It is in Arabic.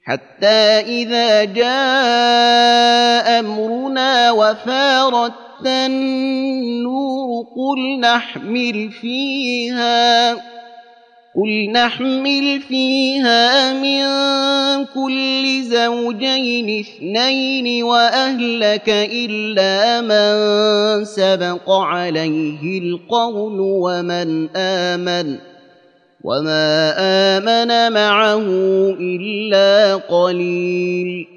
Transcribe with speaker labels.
Speaker 1: حتى إذا جاء أمرنا وفارت النور قل نحمل فيها من كل زوجين اثنين وأهلك إلا من سبق عليه القول وما آمن معه إلا قليل